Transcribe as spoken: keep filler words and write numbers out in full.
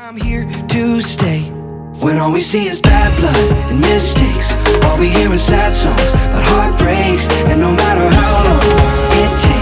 I'm here to stay. When all we see is bad blood and mistakes, all we hear is sad songs about heartbreaks, and no matter how long it takes,